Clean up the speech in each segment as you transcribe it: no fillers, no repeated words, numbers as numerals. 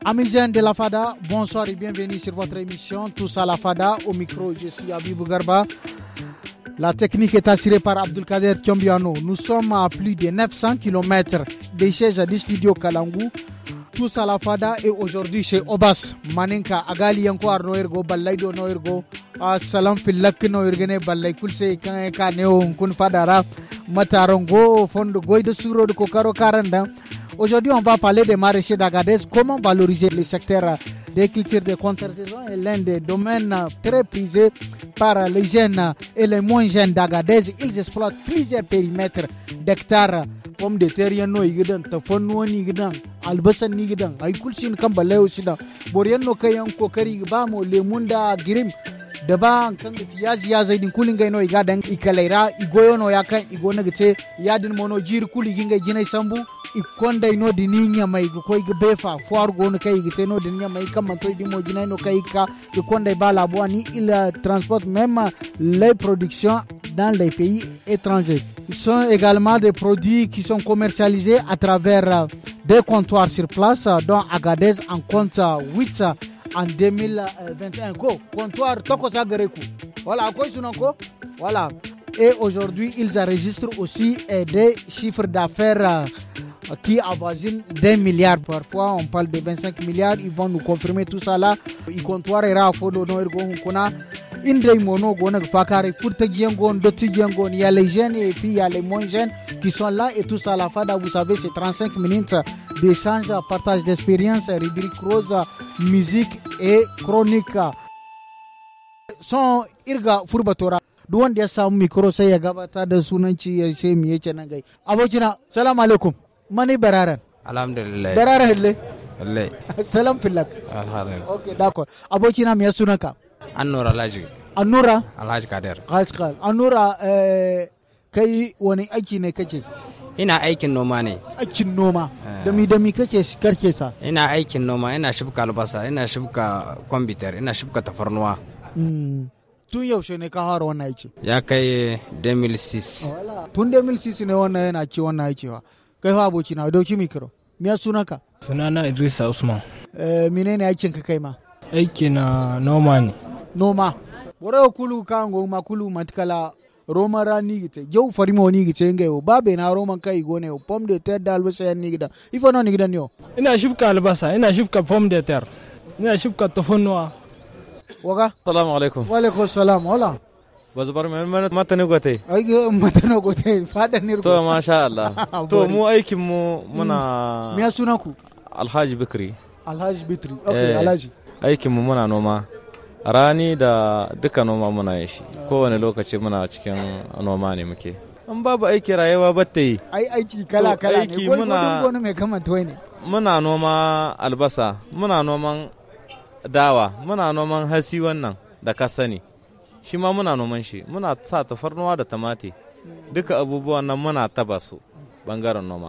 Amis de la Fada, bonsoir et bienvenue sur votre émission Tous à la Fada. Au micro, je suis Abibou Garba. La technique est assurée par Abdulkader Tchombiano. Nous sommes à plus de 900 km des sièges du studio Kalangu. Tous à la Fada et aujourd'hui chez Obas. Maninka, Agali Yanko Arno Ergo, Balaido no Ergo, Salam Filak no Ergene, Balai Kulse, Kanka Neo, Kun Fadara, Matarongo, Fondo Goy de Suro de Kokaro Karanda. Aujourd'hui, on va parler des maraîchers d'Agadez, comment valoriser le secteur des cultures de contre-saison est l'un des domaines très prisés par les jeunes et les moins jeunes d'Agadez. Ils exploitent plusieurs périmètres d'hectares, pommes de terre, yano igidan, tafonno ni gidan, albasan ni gidan, ay kulsin kan balle usida. Boriyanno kayan kokari ba mo lemunda girim da ba kan yaji ya zaidin kulin gaino igadan ikalaira igoyono ya kan igona gite yadin mono jiri kuli ginga jinai sambu ikonda ino dininya mai ko ig befa foar gono kai gite no dininya mai kam to dimo jinai no kai ka ikonda ba la boani il transporte même les productions dans les pays étrangers. Ils sont également des produits qui sont commercialisés à travers des comptoirs sur place dont Agadez en compte 8 en 2021. Comptoir Toko Sagareku. Voilà, quoi voilà. Et aujourd'hui, ils enregistrent aussi des chiffres d'affaires qui avoisinent des milliards. Parfois, on parle de 25 milliards. Ils vont nous confirmer tout ça là. Ils comptoir era fodo no ergo hunkuna. Indei mono gona fakare furta giengon dotu giengon. Il y a les jeunes et puis il y a les moins jeunes qui sont là et tout ça à la fada. Vous savez, c'est 35 minutes d'échange, partage d'expérience, rubrique rose, musique et chronique. Son irga furbatora. Duk wanda ya samu mikro sai ya gabatar da sunanci ya ce me yake nan gai. Abokina, salamu alaikum. Mani bararan. Alhamdulillah. Bararan hille. Wallahi. Salam filak. Alhamdulillah. Okay, d'accord. Abokina me sunanka? Annura Alhaji. Annura? Alhaji Kader. Haskal. Annura kai wani aiki ne kake? Ina aikin noma ne. Aikin noma. Dami kake karke sa? Ina aikin noma, ina shibka albasa, ina shibka kwambitar, ina shibka tafarnuwa. Tun yaushe ne ka fara wannan aiki? Ya kai 2006. Tun 2006 ne wannan yana ci wannan aiki wa. Kai fa aboki na dauki mikro. Me sunanka? Sunana Idrisa Usman. Menene aikin ka kai ma? Aiki na noma ne. Noma. Bora kulu kango makulu matkala Roma rani gite. Jau farimo ni gite ngeyo. Babe na Roman kai gone yo. Pomme de terre da albasa yan ni gida. Ifo no ni gidan yo. Ina shibka albasa, ina shibka pomme de terre. Ina shibka tafannuwa. Waga? Assalamu alaikum. Wa alaikum salam. Wala. Bazubar mai matane gote. Ai matane gote. Fada ni to masha Allah. To mu aikin mu muna Me sunanku? Alhaji Bikri. Alhaji Bitri. Okay, Alhaji. Aikin mu muna noma. Rani da duka noma muna yin shi. Kowane lokaci muna cikin noma ne muke. An babu aiki rayuwa ba ta yi. Ai aiki kala ne. Aiki muna gona mai kamanta ne. Muna noma albasa, muna noman dawa, muna noman hasi wannan da ka sani. Shi ma muna noman shi, muna sa tafarnuwa da tamati. Duka abubuwan nan muna taba su bangaren noma.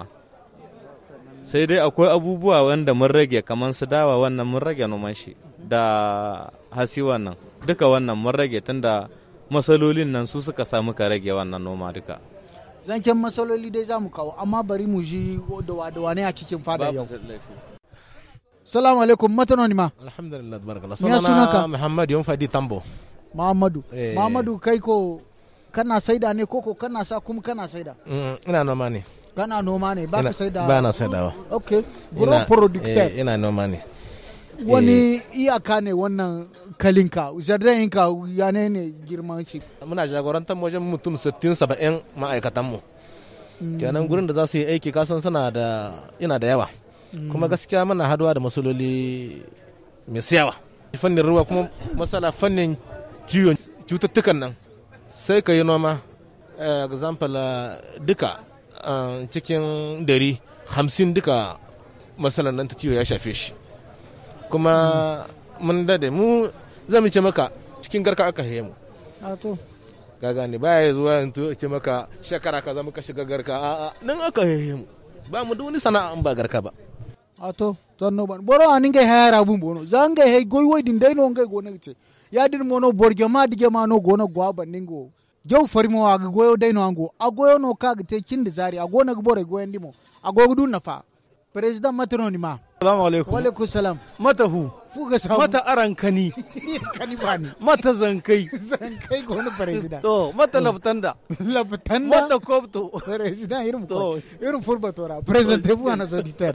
Sai dai akwai abubuwa wanda mun rage kamar su dawa wannan mun rage noman shi da hasi wannan. Duka wannan mun rage tunda masalolin nan su suka sa muka rage wannan noma duka. Zancen masaloli dai za mu kawo amma bari mu ji da wane a cikin fada yau. Salamu alaikum, matanoni ma. Alhamdulillah, barakallah. Sunanka? Muhammad Yonfadi Tambo. Muhammadu kai ko kana saida ne koko kana sa kuma kana saida? Ina noma ne. Kana noma ne, ba ka saida? Ba na saidawa. Okay. Gro producteur. Ina noma ne. Wani iyaka ne wannan kalinka, jardinka ya ne girman shi? Muna jagorantar wajen mutum 60-70 ma'aikatanmu. Kenan gurin da za su yi aiki kasan yana da yawa. Kuma gaskiya muna haduwa da matsaloli mai siyawa. Fannin ruwa kuma matsala fannin cututtukan nan sai ka yi noma example duka cikin 150 duka matsalar nan ta ciwo ya shafe shi. Kuma mun dade mu zan ce maka cikin garka aka haye mu. Ga gane baya zuwa yanzu ce maka shekara kaza muka shiga garka a'a nan aka haye mu. Ba mu da wani sana'a an ba garka ba. Ato tonno ban boro aninge hayara bum bono zange hay goy woydin dayno ngay gona gite yadin mono borge ma dige ma no gona gwa baningo jaw farimo wa goyo dayno ango agoyo no kaga te kindi zari agona gbore goyendimo agogo dun nafa president matronima Assalamu alaikum. Wa alaikum salam. Mata hu. Fuga samu. Mata arankani. Kani bani. Mata zankai. Zankai go na president. To mata labtanda. Labtanda. Mata kobto. President irin ko. Irin furbatora. Presentez-vous à nos auditeurs.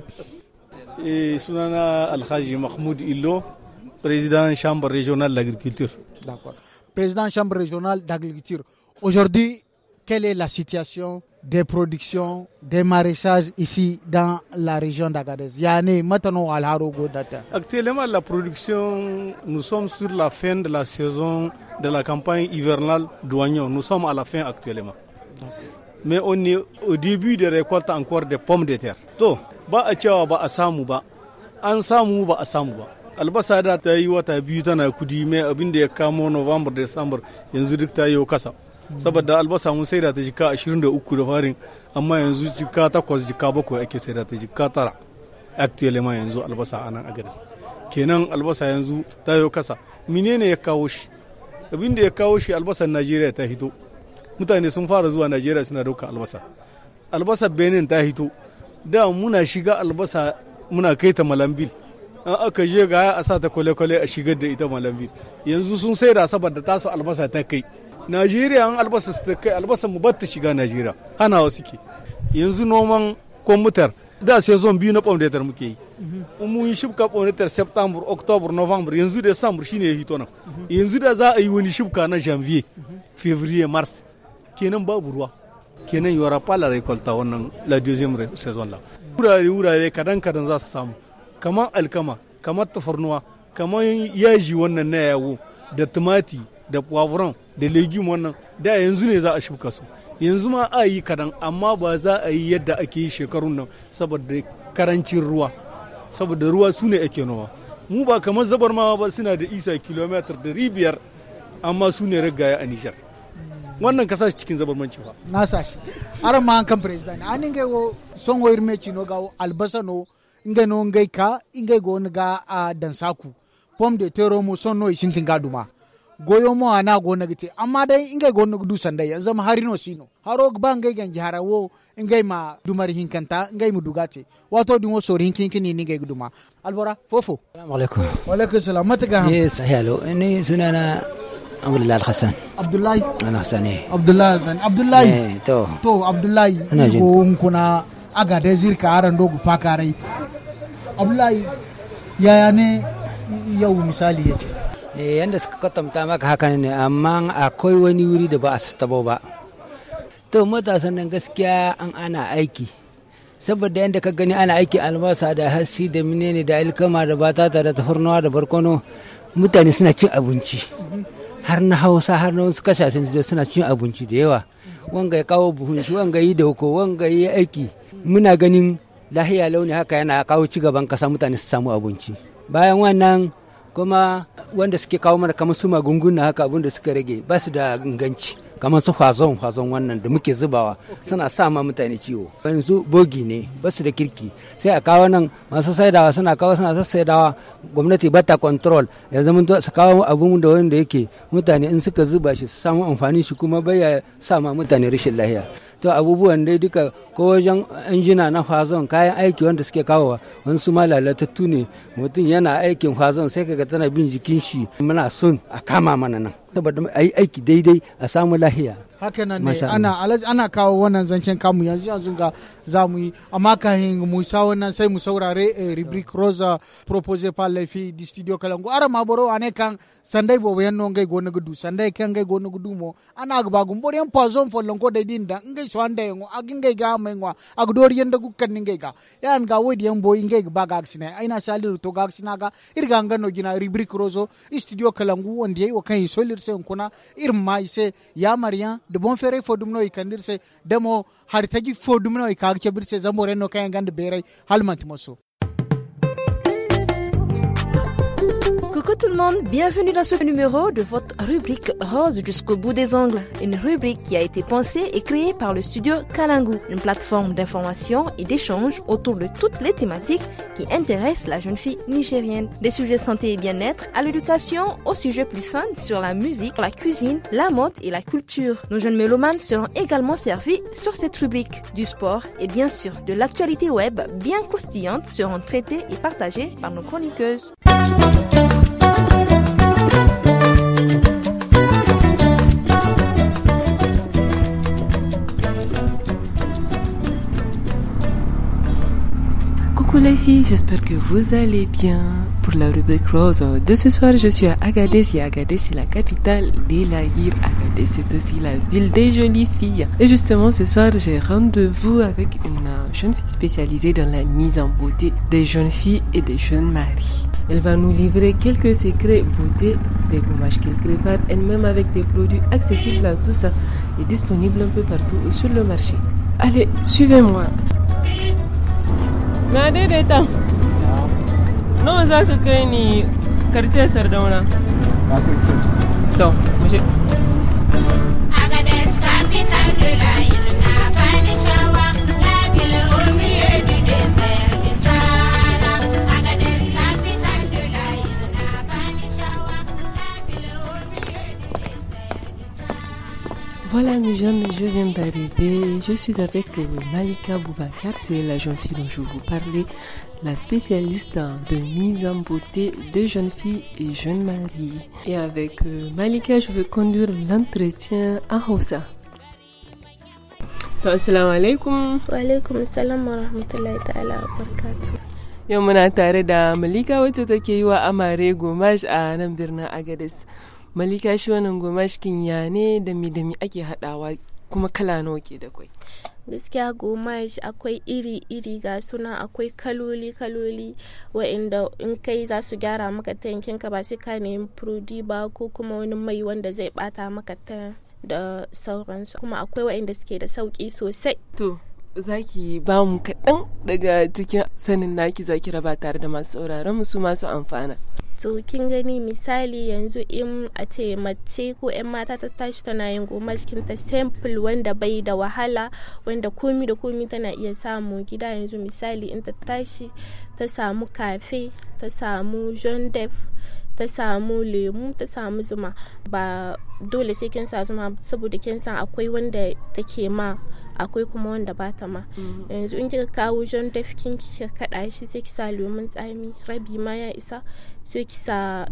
Sunana Alhaji Mahmoud Illo, président chambre régionale de l'agriculture. D'accord. Président chambre régionale d'agriculture. Aujourd'hui, quelle est la situation des productions, des maraîchages ici dans la région d'Agadez? Actuellement, la production, nous sommes sur la fin de la saison de la campagne hivernale d'oignons. Nous sommes à la fin actuellement. Mais on est au début de récolte encore des pommes de terre. To, ba a cewa ba a samu ba, an samu ba a samu ba. Albasa da ta yi wata biyu tana kudi mai abin da ya kamo November, December yanzu duk ta yi kasa. Saboda albasa mun saida ta jika 23 da farin, amma yanzu jika 8 jika 7 ake saida ta jika 9. Actuellement yanzu albasa anan a gari. Kenan albasa yanzu ta yi kasa. Menene ya kawo shi? Abin da ya kawo shi albasan Najeriya ta hito. Mutane sun fara zuwa Najeriya suna dauka albasa. Albasa Benin ta hito. Da muna shiga albasa muna kai ta Malambil. An aka je ga a sa ta kwale-kwale a shigar da ita Malambil. Yanzu sun sai da saboda tasu albasa ta kai. Najeriya an albasa su ta kai albasa mu batta shiga Najeriya. Hanawa suke. Yanzu noman kwamfutar da sai zon biyu na ɓaunatar muke yi. Mun yi shibka ɓaunatar September, October, November yanzu da December shine ya hito nan. Yanzu da za a yi wani shibka na Janvier, Février, Mars. Kenan babu ruwa. Kenan yawara pala récolta wannan la deuxième saison là. Wurare kadan za su samu. Kamar alkama, kamar tafarnuwa, kamar yaji wannan na yawo, da tumati, da poivron, da legume wannan, da yanzu ne za a shuka su. Yanzu ma a yi kadan, amma ba za a yi yadda ake yi shekarun nan saboda karancin ruwa. Saboda ruwa su ne ake noma. Mu ba kamar zabarmawa ba suna da isa kilometer 500, amma su ne ragaya a Nijar. Wannan ka sashi cikin zabarmanci ba. Na sashi. Aran ma kan president. An ingai wo son wo irme chino ga albasa no ingai no ngai ka ingai go nga a dansaku. Pom de terre mo son no ishin tinga duma. Goyo mo ana go na gite amma dai ingai go na du sandai yanzu ma harino sino. Haro ba ngai ganji harawo ingai ma dumar hinkanta ingai mu dugate. Wato din wo sori hinkin ni ngai duma. Albora fofo. Assalamu alaikum. Wa alaikum salam. Mataga. Yes, hello. Ini sunana Abdullahi Al-Hassan. Abdullahi Al-Hassan. Abdullahi Hassan. Abdullahi. To Abdullahi. Ko kuna aga da zirka aran dogu fakarai. Abdullahi yaya ne yau misali yace? Yanda suka kwatanta maka haka ne amma akwai wani wuri da ba a tabo ba. To matasan nan gaskiya an ana aiki. Saboda yanda ka gani ana aiki albasa da hasi da menene da alkama da batata da tafarnuwa da barkono mutane suna cin abinci. Har na Hausa har na wasu kasashen su suna cin abinci da yawa. Wanga ya kawo buhun shi, wanga yi dauko, wanga yi aiki. Muna ganin lahiya launi haka yana kawo ci gaban kasa mutane su samu abinci. Bayan wannan kuma wanda suke kawo mana kamar su magunguna haka abin da suka rage ba su da inganci. Kamar su fazon wannan da muke zubawa suna sa ma mutane ciwo. Yanzu bogi ne ba su da kirki. Sai a kawo nan masu saidawa suna kawo suna sassaidawa gwamnati ba ta control ya zama su kawo abun da wanda yake mutane in suka zuba shi su samu amfani shi kuma bai ya sa ma mutane rashin lahiya. To abubuwan dai duka ko wajen injina na fazon kayan aiki wanda suke kawowa wasu ma lalatattu ne mutum yana aikin fazon sai kaga tana bin jikin shi muna son a kama mana nan saboda a yi aiki daidai a samu lahiya. Haka nan ne ana kawo wannan zancen kamu yanzu ga za mu yi amma kahin mu sa wannan sai mu saurare rubrique rosa proposé par les filles du studio Kalangu ara maboro ane kan sandai bobo yanno ngai go gudu sandai kan ngai go gudu mo ana gba gumbor yan poison follon ko dai din da ngai so anda yango agin ngai ga menwa agdor yanda gukkan ngai ga yan ga wodi yan boy ngai ba ga aksina aina saliru to ga aksina ga irga ngano gina rubrique rosa studio Kalangu wanda yayi wa kan solir sai kuna irma ise ya mariya de bon fere fodum no ikandirse demo har tagi fodum no ikagche birse zamore no kayan gande bere halmanti moso. Coucou tout le monde, bienvenue dans ce numéro de votre rubrique Rose jusqu'au bout des ongles. Une rubrique qui a été pensée et créée par le studio Kalangu, une plateforme d'information et d'échange autour de toutes les thématiques qui intéressent la jeune fille nigérienne. Des sujets santé et bien-être à l'éducation, aux sujets plus fun sur la musique, la cuisine, la mode et la culture. Nos jeunes mélomanes seront également servis sur cette rubrique. Du sport et bien sûr de l'actualité web bien croustillante seront traitées et partagées par nos chroniqueuses. Coucou les filles, j'espère que vous allez bien. Pour la rubrique rose de ce soir, je suis à Agadez et Agadez c'est la capitale de l'Aïr. Agadez c'est aussi la ville des jolies filles. Et justement ce soir, j'ai rendez-vous avec une jeune fille spécialisée dans la mise en beauté des jeunes filles et des jeunes maris. Elle va nous livrer quelques secrets beauté des gommages qu'elle prépare elle-même avec des produits accessibles à tous et disponibles un peu partout sur le marché. Allez, suivez-moi. Na daidaita nawa za ka kai ni karce Sardauna? Na san to mu je. Agadez capitale de l'Aïr n'a pas les chawa, la ville au milieu du désert du Sahara. Agadez capitale de l'Aïr n'a pas les chawa, la ville au milieu du désert du Sahara. Voilà mes jeunes, je viens d'arriver. Je suis avec Malika Boubacar, c'est la jeune fille dont je vous parlais, la spécialiste de mise en beauté de jeunes filles et jeunes maris. Et avec Malika, je vais conduire l'entretien à Hausa. Assalamu alaikum. Wa alaikum salam wa rahmatullahi ta'ala wa barakatuh. Yau muna tare da Malika wacce take yi wa amare gomage a nan birnin Agadez. Malika, shi wannan gomage kin ya ne da mi ake hadawa kuma kala nawa ke da kwai? Gaskiya gomage akwai iri-iri ga suna akwai kaloli wa'inda in kai za su gyara maka tankinka ba sai ka nemi prodi ba ko kuma wani mai wanda zai bata maka ta da sauransu. Kuma akwai wa'inda suke da sauki sosai. To, zaki ba mu kaɗan daga cikin sanin naki zaki raba tare da masu sauraron mu su masu amfana. To kin gani misali yanzu in a ce mace ko 'yan mata ta tashi tana yin gomage ta simple wanda bai da wahala wanda komi da komi tana iya samu gida. Yanzu misali in ta tashi ta samu kafe, ta samu jaune d'œuf, ta samu lemu, ta samu zuma. Ba dole sai kin sa zuma saboda kin san akwai wanda take ma akwai kuma wanda ba ta ma. Yanzu in kika kawo jaune d'œuf kin kika kada shi sai ki sa lemun tsami rabi ma ya isa, sai ki sa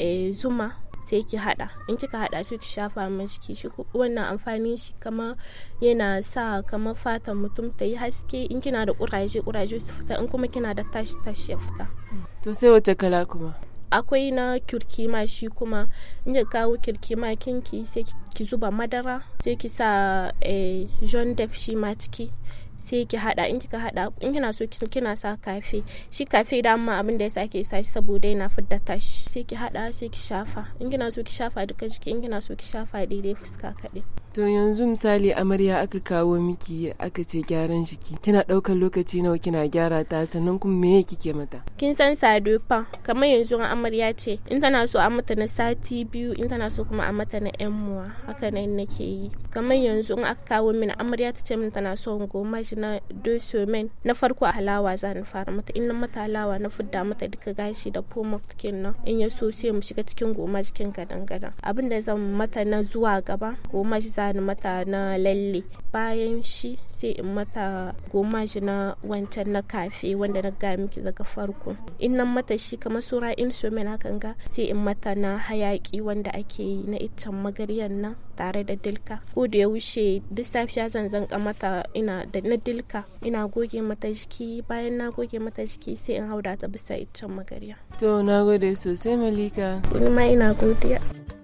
zuma sai ki hada. In kika hada sai ki shafa mashi shi. Wannan amfanin shi kama yana sa kama fatan mutum ta yi haske. In kina da kuraje su fita, in kuma kina da tashi ya fita. To sai wace kala kuma? Akwai na kirkima shi kuma in ka kawo kirkima kinki sai ki zuba madara sai ki sa jaune d'œuf shi ma ciki sai ki hada. In kika hada, in kina so kina sa kafe, shi kafe da amma abin da yasa ke sa shi saboda yana fidda tashi. Sai ki hada sai ki shafa. In kina so ki shafa duka jiki, in kina so ki shafa daidai fuska kaɗai. To yanzu misali amarya aka kawo miki aka ce gyaran jiki, kina ɗaukar lokaci nawa kina gyara ta, sannan kuma me kike mata? Kin san sadofa kamar yanzu amarya ce in tana so a mata na sati 2, in tana so kuma a mata na 'yan muwa. Haka nan nake yi. Kamar yanzu in aka kawo mini amarya ta ce min tana so gomage na 2 semaines, na farko a halawa za ni fara mata. In na mata halawa na fidda mata duka gashi da pomade kin nan, in ya so sai mu shiga cikin gomage kin gadan-gadan. Abin da zan mata na zuwa gaba gomage za ni mata na lalle. Bayan shi sai in mata gomage na wancan na kafe wanda na ga miki daga farko. In nan mata shi kamar sura in semaine hakan ga sai in mata na hayaki wanda ake yi na iccen magaryan nan tare da dilka. Ko da ya wuce duk safiya zan mata ina da na dilka, ina goge mata jiki. Bayan na goge mata jiki sai in hauda ta bisa iccen magarya. To nagode sosai Malika. Ni ma ina godiya.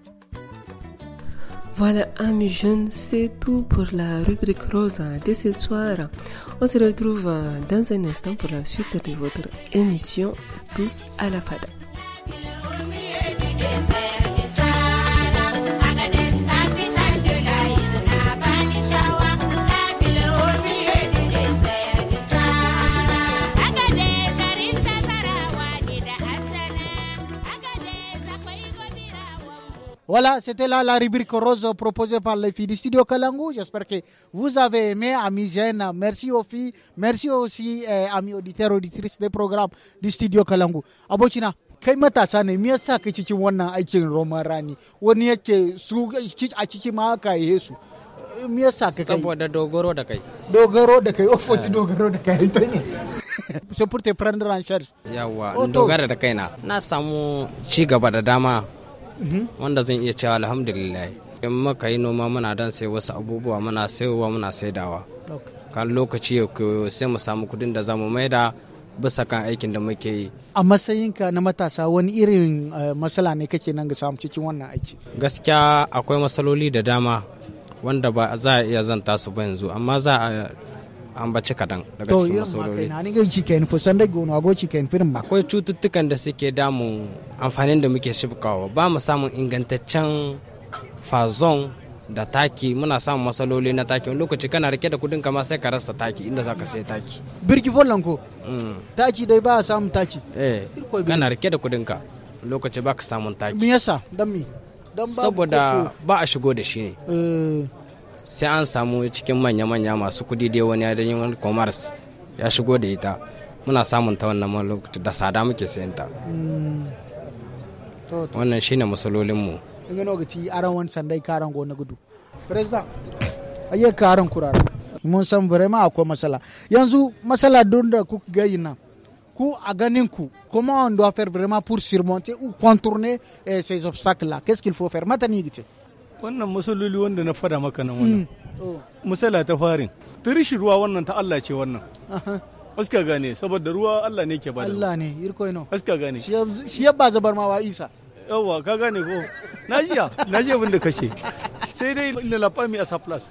Voilà, amis jeunes, c'est tout pour la rubrique rose de ce soir. On se retrouve dans un instant pour la suite de votre émission Tous à la Fada. Voilà, c'était là la rubrique rose proposée par les filles du studio Kalangu. J'espère que vous avez aimé, amis jeunes. Merci aux filles. Merci aussi, amis auditeurs, auditrices des programmes du studio Kalangu. Abocina, kai matasa ne me yasa ka cikin wannan aikin roman rani? Wani yake su a ciki ma aka yi su. Me yasa ka kai? Saboda dogaro da kai. Dogaro da kai, ofoti dogaro da kai ita ne. C'est pour te prendre en charge. Yawa, dogara da kaina. Na samu ci gaba da dama. Wanda zan iya cewa alhamdulillah. In muka yi noma muna dan sai wasu abubuwa muna sayowa muna saidawa. Kan lokaci sai mu samu kudin da zamu maida bisa kan aikin da muke yi. A matsayinka na matasa wani irin matsala ne kake nan ga samu cikin wannan aiki? Gaskiya akwai matsaloli da dama wanda ba za a iya zanta su ba yanzu amma za a ambaci kadan daga cikin matsaloli. Akwai cututtukan da suke damun amfanin da muke shibkawa ba mu samun ingantaccen fazon da taki muna samun matsaloli na taki wani lokaci kana rike da kudin kama sai ka rasa taki inda za ka sai taki. Birki follan ko? Taki dai ba a samun taki? Kana rike da kudin ka lokaci ba ka samun taki. Me yasa? Don me? Saboda ba a shigo da shi ne. Sai an samu cikin manya-manya masu kudi dai wani yadda wani commerce ya shigo da ita muna samun ta wannan lokaci da sada muke sayan ta. Wannan shine matsalolinmu. Inga no gati aran wani sandai karan go na gudu. President ayi karan kurara. Mun san vraiment akwai matsala. Yanzu matsala don da kuka ga nan. Ku a ganin ku comment on doit faire vraiment pour surmonter ou contourner ces obstacles là? Qu'est-ce qu'il faut faire? Matani gite. Wannan matsaloli wanda na fada maka nan wannan. Matsala ta farin. Tirishi ruwa wannan ta Allah ce wannan. Aska gane saboda ruwa Allah ne ke bada. Allah ne irko ino. Aska gane. Shi ya ba zabar ma wa Isa. Yawwa ka gane ko. Na ji abin da kace. Sai dai ina lafa mi a surplus.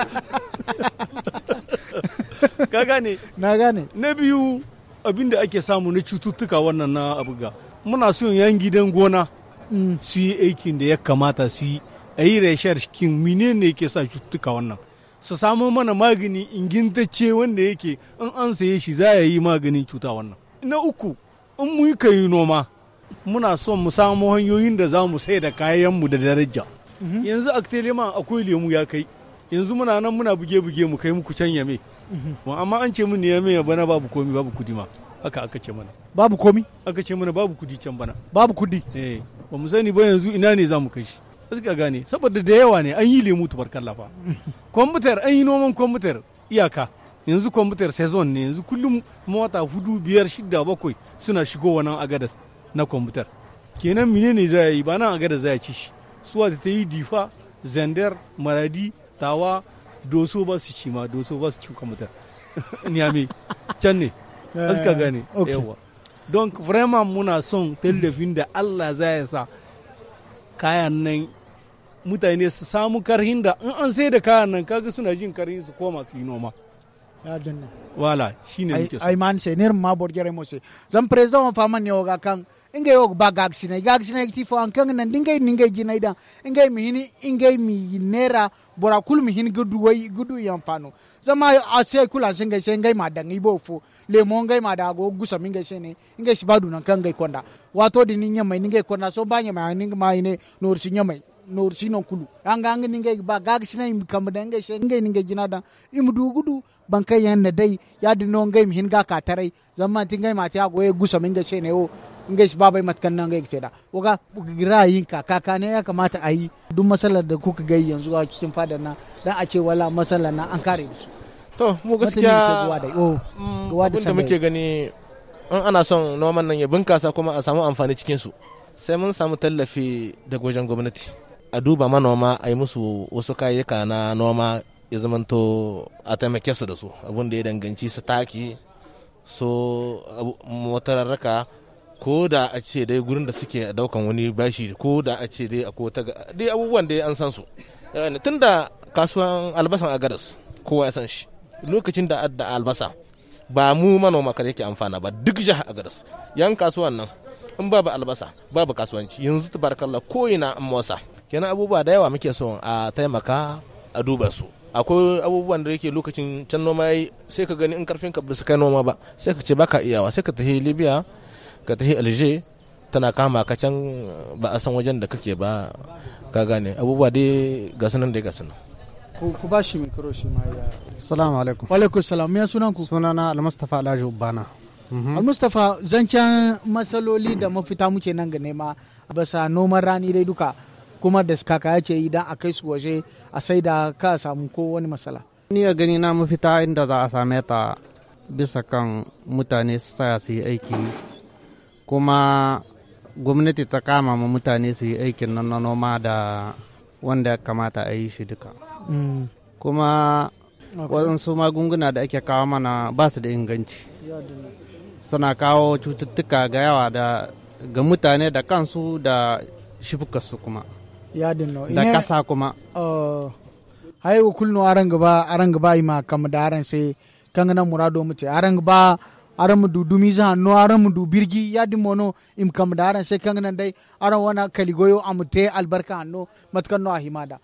Ka gane? Na gane. Na biyu abin da ake samu na cututtuka wannan na abuga. Muna son yan gidan gona su yi aikin da ya kamata su yi. A yi rashar cikin menene ke sa cututtuka wannan. Su samu mana magani ingantacce wanda yake in an saye shi za a yi maganin cuta wannan. Na uku in mu yi noma muna son mu samu hanyoyin da za mu sai da kayanmu da daraja. Yanzu a telema akwai lemu ya kai. Yanzu muna nan muna buge-buge mu kai muku can yame. Amma an ce mun yame ya bana babu komi babu kudi ma. Haka aka ce mana. Babu komi? Aka ce mana babu kudi can bana. Babu kudi? Ba mu sani ba yanzu ina ne za mu kai shi. Suka gane saboda da yawa ne an yi lemu tubarkalla fa. Kwamfutar an yi noman kwamfutar iyaka. Yanzu kwamfutar sezon ne yanzu kullum mota 4, 5, 6, 7 suna shigowa nan agadas na kwamfutar. Kenan menene za yi ba nan agadas za ya ci shi. Suwa ta yi difa, zandar, maradi, tawa, doso ba su ci ma doso ba su ci kwamfutar. Niyame can ne. Suka gane yawa. Don vraiment muna son tallafin da Allah za ya sa kayan nan mutane su samu karhin da in an sai da kayan nan kaga suna jin karhin su koma su yi noma. Wala shine muke so. Ai man sai ner ma borgere mo se. Zan president on faman yo ga kan ingai yo ba gagsine ti fo an kan nan dingai ningai jinai da ingai mi hini ingai mi nera bora kul mi hin gudu yan fano. Zama a sai kula singai sai ingai ma dan ibo fo le mo ngai ma da go gusa mi ngai sene ingai sibadu nan kan ngai konda. Wato di ninya mai ningai konda so banya mai ningai mai ne nor sinya mai. Nor sino kulu anga ningai ba gagsine mi kam da ngai sai ngai ningai jinada imdu gudu bankai yan dai ya di no ngai mi hin ga ka tarai zama tingai ma ta go gusa mi ngai sene o ngai shi babai matkan nan ngai da oga ra'ayin kaka ne ya kamata a yi duk matsalar da kuka gai yanzu a cikin fadar na dan a ce wala matsalar na an kare su. To mu gaskiya abin da muke gani in ana son noman nan ya bunkasa kuma a samu amfani cikin su sai mun samu tallafi daga wajen gwamnati a duba manoma a yi musu wasu kayayyaka na noma ya zamanto a taimake su da su abin da ya danganci su taki so motararraka ko da a ce dai gurin da suke daukan wani bashi ko da a ce dai akwai dai abubuwan da an san su tun da kasuwan albasan agadas kowa ya san shi lokacin da albasa ba mu manoma kare yake amfana ba duk jihar agadas yan kasuwan nan in babu albasa babu kasuwanci yanzu tabarakallah ko ina an motsa kenan abubuwa da yawa muke so a taimaka a duba su akwai abubuwan da yake lokacin can noma yayi sai ka gani in karfin ka ba su kai noma ba sai ka ce baka iyawa sai ka tafi libya ka tafi alger tana kama ka can ba a san wajen da kake ba, ka gane abubuwa dai ga sunan dai ga sunan. ku ba shi mikro shi ma ya. Assalamu alaikum. Wa alaikum salam. Me sunan ku? Sunana Al-Mustafa Alhaji Ubbana. Al-Mustafa, zancen matsaloli da mafita muke nan ga nema basa noman rani dai duka kuma da kaka ya ce idan a kai su waje a sai da ka samu ko wani matsala. Ni a gani na mafita inda za a same ta bisa kan mutane su tsaya su yi aiki, kuma gwamnati ta kama ma mutane su yi aikin nan na noma da wanda ya kamata a yi shi duka. Kuma waɗansu magunguna da ake kawo mana ba su da inganci, suna kawo cututtuka ga yawa ga mutane da kansu da shifukarsu kuma da kasa kuma. Haihu kullu aran gaba ima kam da aran sai kan nan murado muce aran gaba aran mu dudumi za no aran mu du birgi ya di mono im kam da aran sai kan nan dai aran wana kaligoyo amute albarka hanno matkan no ahimada.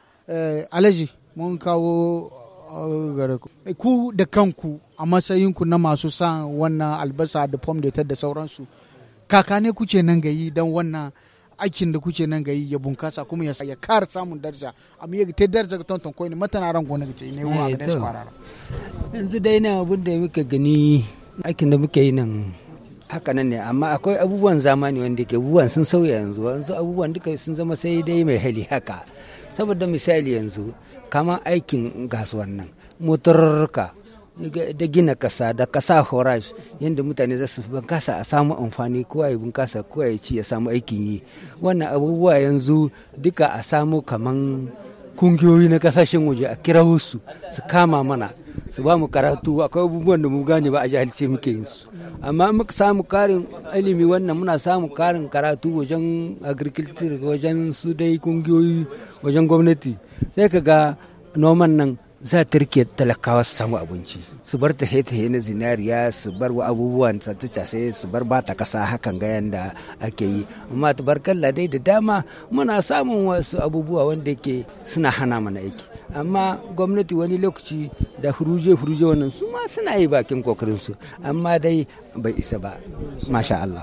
Alaji mun kawo gare ku da kanku a matsayinku na masu san wannan albasa da pom da da sauransu, kaka ne kuke nan gayi don wannan aikin da kuke nan gayi ya bunkasa kuma ya kara samun darja amma ya ta darja ga tonton koyi matana ran gona gace ne wa ga su farara. Yanzu dai na abin da muka gani aikin da muke yi nan haka nan ne, amma akwai abubuwan zamani wanda ke abubuwan sun sauya yanzu abubuwan duka sun zama sai dai mai hali haka. Saboda misali yanzu kama aikin kasuwan nan motarka da gina kasa da kasa forage yadda mutane za su bunkasa a samu amfani ko a yi bunkasa ko a yi ci ya samu aikin yi, wannan abubuwa yanzu duka a samu kaman kungiyoyi na kasashen waje a kira su kama mana su ba mu karatu. Akwai abubuwan da mu gane ba a jahilce muke yin su, amma muka samu karin ilimi wannan muna samu karin karatu wajen agriculture, wajen su dai kungiyoyi, wajen gwamnati, sai ka ga noman nan za ta rike talakawa su samu abinci, su bar ta na zinariya, su bar wa abubuwan sai su bar bata kasa hakan ga yanda ake yi. Amma tabarkalla dai da dama muna samun wasu abubuwa wanda ke suna hana mana aiki, amma gwamnati wani lokaci da huruje wannan su ma suna yi bakin kokarin su, amma dai bai isa ba. Masha Allah.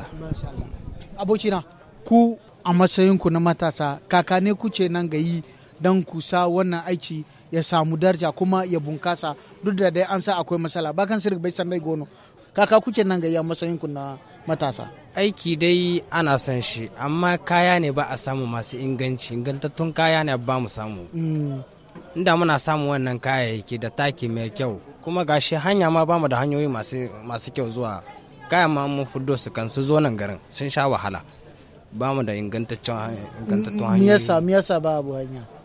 Abokina, ku a matsayinku na matasa, kaka ne kuce nan ga yi don kusa wannan aiki ya samu darja kuma ya bunkasa, duk da dai an sa akwai matsala ba kan sirri bai san dai gono. Kaka kuke nan ga matsayin ku na matasa. Aiki dai ana son shi, amma kaya ne ba a samu masu ingantattun kaya ne ba mu samu. Inda muna samu wannan kayayyaki da taki mai kyau, kuma gashi hanya ma bamu da hanyoyi masu kyau zuwa kayan ma mun fuddo su kan su zo nan garin sun sha wahala, bamu da ingantattun hanyoyi. Me yasa ba abu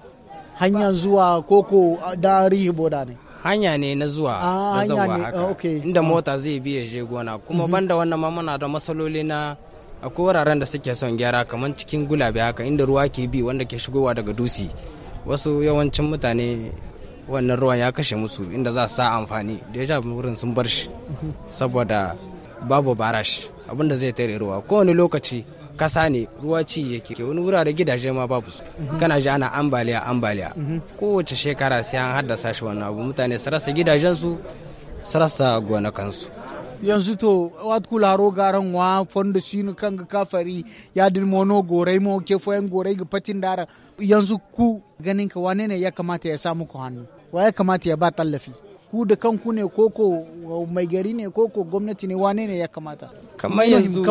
hanya zuwa koko da rihiboda ne? Hanya ne na zuwa na zauwa haka, inda mota zai biya je gona, kuma banda wannan ma muna da matsaloli na akwai wuraren da suke son gyara kamar cikin gulabe haka inda ruwa ke bi wanda ke shigowa daga dusi. Wasu yawancin mutane wannan ruwan ya kashe musu inda za su sa amfani da ya sha wurin sun bar shi saboda babu barash abinda zai tare ruwa. Kowane lokaci kasa ne ruwa ci yake, wani wurare gidaje ma babu su, kana ji ana ambaliya kowace shekara sai an haddasa shi wannan abu, mutane su rasa gidajensu su rasa gonakansu. Yanzu to wat kularo garan wa fondo sinu kanga kafari ya din mono gorai mo ke foyan gorai ga patin dara. Yanzu ku ganin ka wane ne ya kamata ya samu ku hannu, wa ya kamata ya ba tallafi? Ku da kanku ne koko mai gari ne koko gwamnati ne, wane ne ya kamata? Kamar yanzu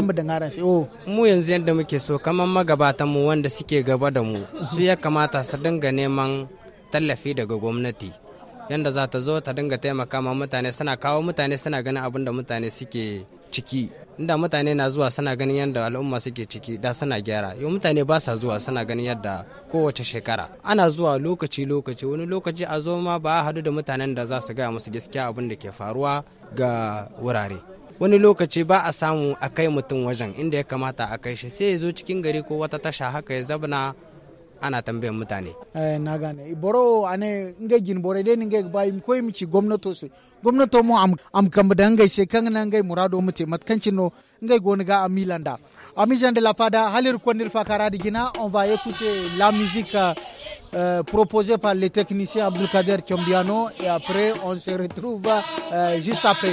mu yanzu yadda muke so, kamar magabatan mu wanda suke gaba da mu su ya kamata su dinga neman tallafi daga gwamnati, yanda za ta zo ta dinga taimaka ma mutane, suna kawo mutane suna ganin abin da mutane suke ciki. Inda mutane na zuwa suna ganin yadda al'umma suke ciki da suna gyara. Yau mutane ba sa zuwa suna ganin yadda kowace shekara ana zuwa lokaci wani lokaci a zo ma ba a hadu da mutanen da za su gaya musu gaskiya abin da ke faruwa ga wurare. Wani lokaci ba a samu a kai mutum wajen inda ya kamata a kai shi, sai ya zo cikin gari ko wata tasha haka ya zabna ana tambayan mutane. Na gane boro ane ngai gin bore de ngai bai ko mi ci gwamnato mu am kam da ngai se kan nan ngai murado mute matkancin no ngai goni ga amilanda. Amis de la Fada, halir konil fakara digina, on va écouter la musique proposée par le technicien Abdulkader Thiombiano et après on se retrouve juste après.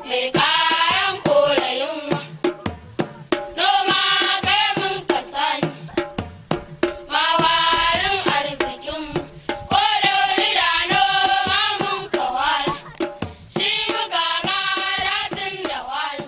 mai kayan kore yunwa. Noma kai mun ka sani, mawarin arzikinmu, ko da wuri da noma mun ka wala, shi muka gara tun da wali.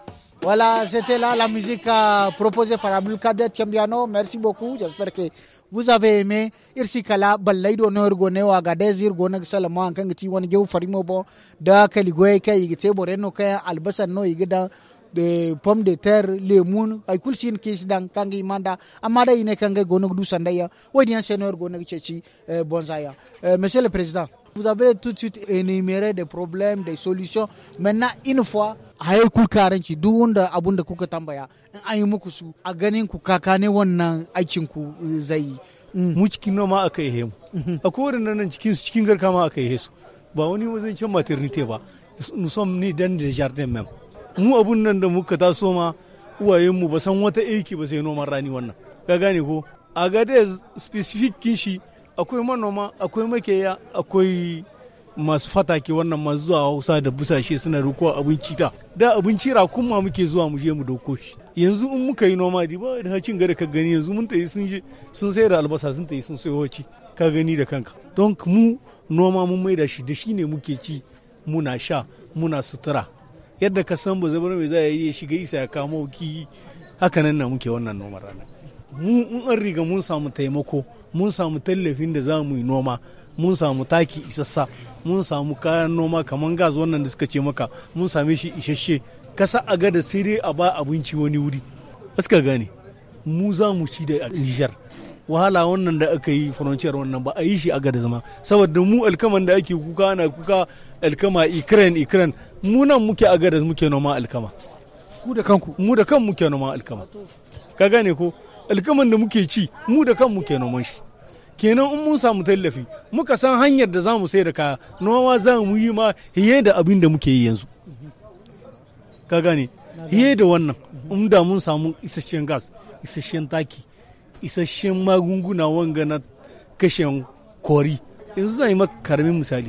Voilà, c'était là la musique proposée par Abdulkader Tiambiano. Merci beaucoup. J'espère que vous avez aimé. Irsi kala ballai do no ergo ne wa Agadez irgo na salama kan gati wani geu farimo bo da kali goy kai yigite boreno kai albasan no yigida de pomme de terre lemun ay kulsin kis dan kangi manda amada ine kangi gono du sandaya wodi an senior gono ceci bonzaya. Monsieur le président, vous avez tout de suite énuméré des problèmes, des solutions. Maintenant, une fois, haye ku karanci duk wanda abun da kuka tambaya in an yi muku su a ganin ku kakane wannan aikin ku zai mu cikin noma aka yi mu a kowane nan cikin garka ma aka yi su ba wani wazancin maternity ba, nous sommes ni dans des jardins même. Mu abun nan da muka taso ma uwayenmu ba san wata aiki ba sai noman rani wannan, ka gane ko? A gade specific kinshi akwai manoma, akwai makeya, akwai masu fatake wannan masu zuwa Hausa da busashe suna riko abinci da abinci rakun ma muke zuwa mu je mu dauko shi. Yanzu in muka yi noma di ba da hacin gare ka gani yanzu mun tayi sun sayar da albasa, sun tayi sun sayo waci, ka gani da kanka. Don mu noma mun maida shi da shi ne muke ci, muna sha, muna sutura. Yadda ka san ba zabar mai zai yi shiga isa ya kamo ki, haka nan na muke wannan noman rana. Mu in an riga mun samu taimako, mun samu tallafin da za mu yi noma, mun samu taki isassa, mun samu kayan noma kamar gas wannan da suka ce maka, mun same shi isasshe. Kasa a gada sai dai a ba abinci wani wuri. Suka gane mu za mu ci da Nijar. Wahala wannan da aka yi frontier wannan ba a yi shi a gada zama, saboda mu alkaman da ake kuka ana kuka alkama Ukraine mu nan muke a gada muke noma alkama. Ku da kanku? Mu da kan muke noma alkama. Ka gane ko? Alkaman da muke ci mu da kan muke noman shi. Kenan in mun samu tallafi muka san hanyar da za mu sai da kaya, noma za mu yi ma hiye da abin da muke yi yanzu. Ka gane? Hiye da wannan in da mun samu isasshen gas, isasshen taki, isasshen magunguna wanga na kashen kori. Yanzu zan yi maka karamin misali.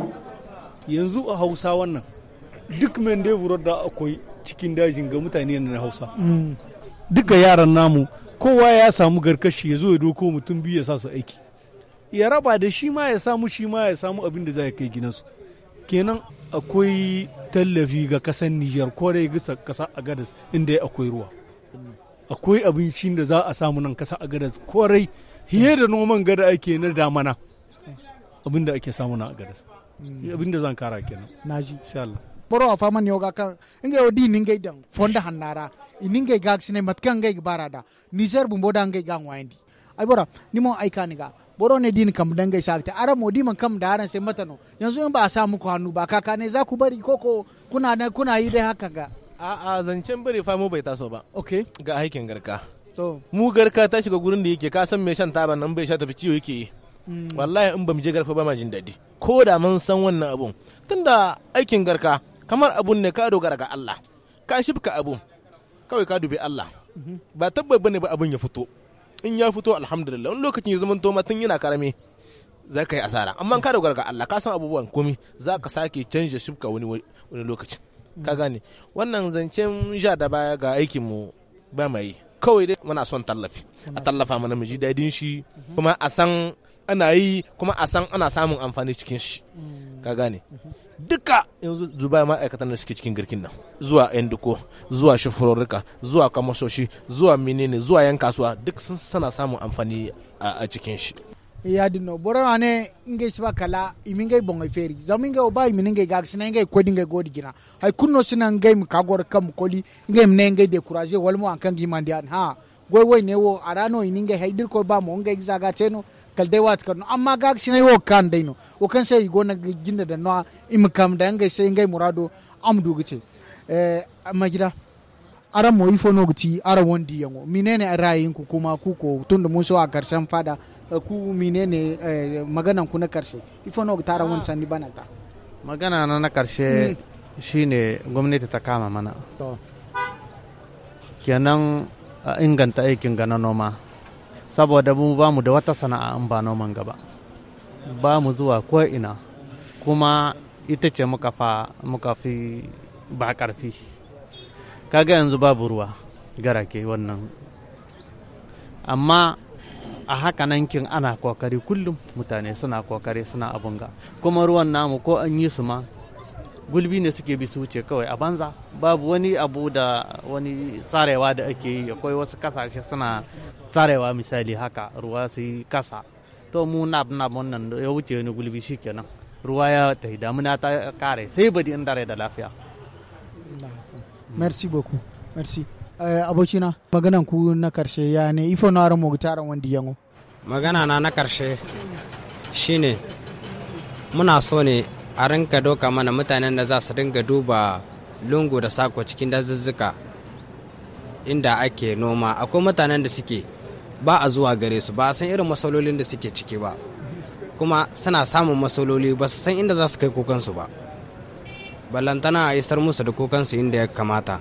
Yanzu a Hausa wannan duk men da da akwai cikin dajin ga mutane na Hausa. Duka yaran namu kowa ya samu garkashi ya zo ya doko mutum biyu ya sa su aiki, ya raba da shi ma ya samu abin da za ya kai gidansu. Kenan akwai tallafi ga kasar Nijar kwarai gisa kasa Agadez inda akwai ruwa, akwai abincin da za a samu nan kasa Agadez kwarai hiye da noman gada ake na damana, abin da ake samu na Agadez, abin da zan kara kenan. Naji insha Allah. Boro a faman yoga kan inga yodi ningai dan fonda hannara iningai gaksine matkan gai barada Niger bumbo dan gai gang wandi ai bora nimo aika niga boro ne din kam dan gai sakta ara modi man kam da aran sai matano yanzu in ba a sa muku hannu ba kaka ne za ku bari koko kuna yi dai haka ga a zancen bari fa mu bai taso ba. Okay, ga aikin garka to mu garka ta shiga gurin da yake ka san me shan taba nan bai sha tafi ciwo yake. Wallahi in ba mu je garfa ba ma jin daɗi ko da mun san wannan abun, tunda aikin garka kamar abun ne ka dogara ga Allah, ka shifka abun kawai ka dubi Allah, ba tabbai bane ba abun ya fito. In ya fito alhamdulillah, wani lokacin ya zama toma tun yana karame za ka yi asara, amma ka dogara ga Allah ka san abubuwan komi za ka sake canja shifka wani lokacin. Ka gane wannan zancen ja da baya ga aikin mu ba mai kawai dai muna son tallafi, a tallafa mana mu ji dadin shi, kuma a san ana yi, kuma a san ana samun amfani cikin shi. Ka gane duka yanzu zuba ma'aikatan da suke cikin girkin nan, zuwa yan duko, zuwa shufurorika, zuwa kamashoshi, zuwa menene, zuwa yan kasuwa, duk sun sana samun amfani a cikin shi. ya dinno bora ne ngai siba kala imingai bongai feri zamingai obai miningai gagsina ngai kodi ngai godi gina hay kunno sina ngai mu kagor kam koli ngai mne ngai décourager walmo an kan gimandi an ha goy woy ne wo arano iningai haydir ko ba mo ngai zaga teno kalde wat kan amma gagsina wo kan dayno o kan sai gona ginda da no im kam da ngai sai ngai murado am dugice amma gida ara mo ifo no guti ara wondi yango minene ra'ayinku kuma kuko tunda mun so a karshen fada ku menene maganan ku na karshe ifo no tara wani sani bana ta magana na karshe shine gwamnati ta kama mana to kenan a inganta aikin ga na noma saboda mu ba mu da wata sana'a in ba noman gaba ba mu zuwa ko ina kuma ita ce muka fi ba karfi kaga yanzu babu ruwa garake wannan amma a haka nan kin ana kokari kullum mutane suna kokari suna abunga kuma ruwan namu ko an yi su ma gulbi ne suke bi su wuce kawai a banza babu wani abu da wani tsarewa da ake yi akwai wasu kasashe suna tsarewa misali haka ruwa su yi kasa to mu na wannan ya wuce wani gulbi shikenan ruwa ya tafi damuna ta kare sai badi in dare da lafiya. Merci beaucoup, merci. Abocina maganan ku na karshe ya ne ifo na ran mu taron wanda yango magana na karshe shine muna so ne a rinka doka mana mutanen da za su dinga duba lungu da sako cikin dazuzzuka inda ake noma. Akwai mutanen da suke ba a zuwa gare su ba a san irin masalolin da suke ciki ba kuma suna samun masaloli ba su san inda za su kai kukansu ba ballantana a isar musu da kukansu inda ya kamata.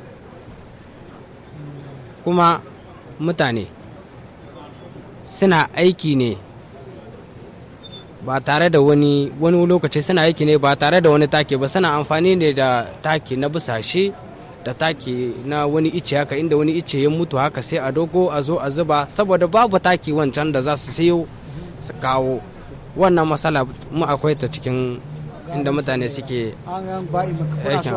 Kuma mutane suna aiki ne ba tare da wani lokaci suna aiki ne ba tare da wani take ba, suna amfani ne da take na busashe da take na wani ice haka inda wani ice ya mutu haka sai a doko a zo a zuba saboda babu take wancan da za su sayo su kawo. Wannan matsala mu akwai ta cikin inda mutane suke aikin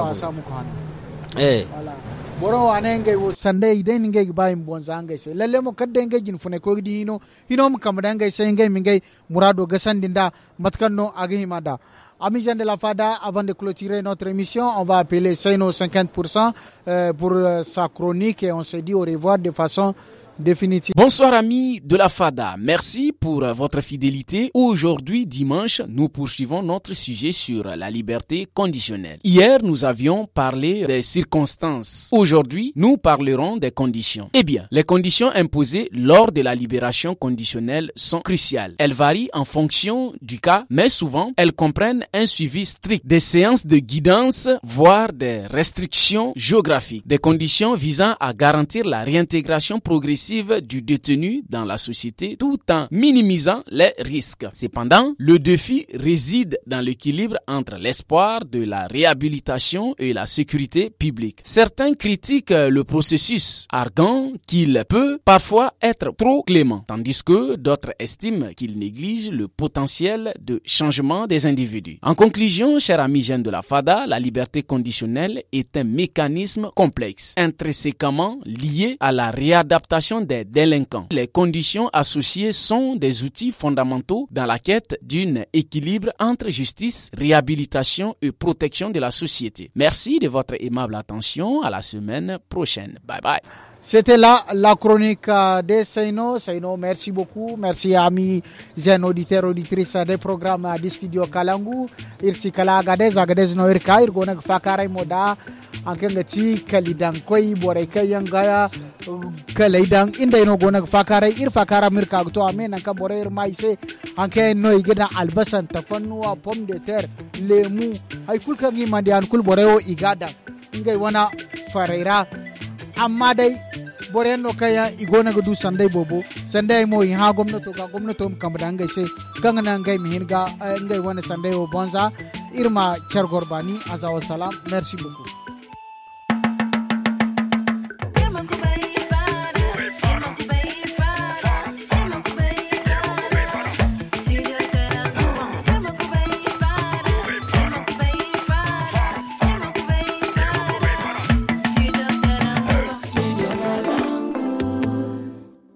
abu. Boro wane ngai wo sande ide ngai bayin bonza ngai se lalle mo kadde ngai gin fune ko di hino mo kamada ngai se ngai mi ngai murado gasandinda matkanno agi himada. Amis gens de la FADA, avant de clôturer notre émission, on va appeler Seino 50% pour sa chronique et on se dit au revoir de façon définitive. Bonsoir amis de la FADA, merci pour votre fidélité. Aujourd'hui, dimanche, nous poursuivons notre sujet sur la liberté conditionnelle. Hier, nous avions parlé des circonstances. Aujourd'hui, nous parlerons des conditions. Eh bien, les conditions imposées lors de la libération conditionnelle sont cruciales. Elles varient en fonction du cas, mais souvent, elles comprennent un suivi strict, des séances de guidance, voire des restrictions géographiques, des conditions visant à garantir la réintégration progressive du détenu dans la société tout en minimisant les risques. Cependant, le défi réside dans l'équilibre entre l'espoir de la réhabilitation et la sécurité publique. Certains critiquent le processus, arguant qu'il peut parfois être trop clément, tandis que d'autres estiment qu'il néglige le potentiel de changement des individus. En conclusion, chers amis jeunes de la FADA, la liberté conditionnelle est un mécanisme complexe, intrinsèquement lié à la réadaptation des délinquants. Les conditions associées sont des outils fondamentaux dans la quête d'un équilibre entre justice, réhabilitation et protection de la société. Merci de votre aimable attention. À la semaine prochaine. Bye bye. C'était là la chronique de Seino. Seino, merci beaucoup. Merci amis jeunes auditeurs, auditrices des programmes du studio Kalangu. Irsi kala Agadez no irka irgona fakarai moda ankengati kalidan koi borai kayanga kalaidan inda ino gona fakarai ir fakara mirka to amen anka borai ir maise anke no igeda albasan tafannuwa pomme de terre lemu hay kulka ngi mandi an kul borai o igada ngai wana faraira amma dai bore no kaya igona gudu sandai bobo sandai mo in ha gomnato kamda ngai se kangana ngai mihinga ngai wana sandai o bonza irma chargorbani azawa salam merci beaucoup.